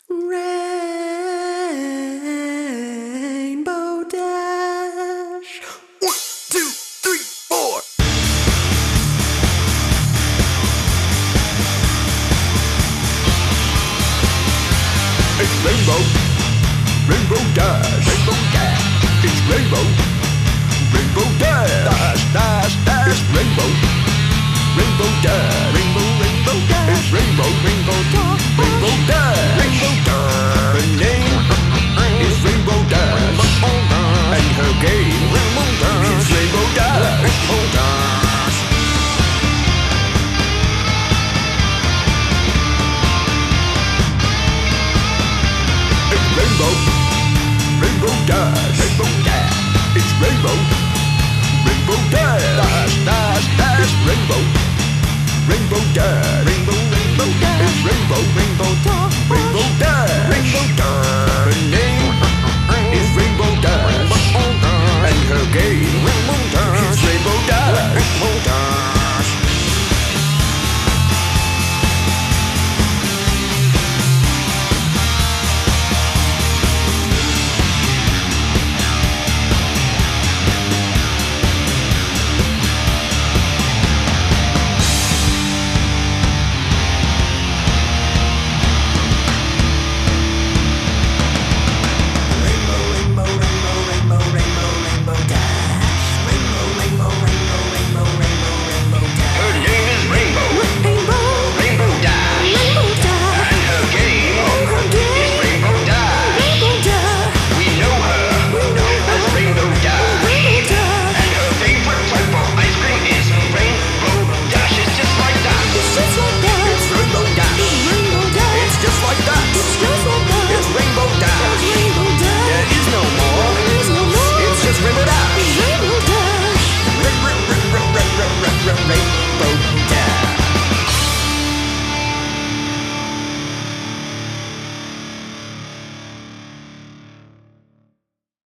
Rainbow Dash. 1, 2, 3, 4. It's Rainbow, Rainbow Dash, Rainbow Dash. It's Rainbow, Rainbow Dash, Dash, Dash, Dash. It's Rainbow, Rainbow Dash, Rainbow, Rainbow Dash. It's Rainbow, Rainbow Dash, Rainbow Dash, Rainbow Dash. Her name is Rainbow Dash, and her game is Rainbow Dash, Rainbow Dash. It's Rainbow, Rainbow Dash, Rainbow Dash. It's Rainbow, Rainbow Dash, Dash, Dash, Dash. It's Rainbow, Rainbow Dash, Rainbow, Rainbow Dash. It's Rainbow.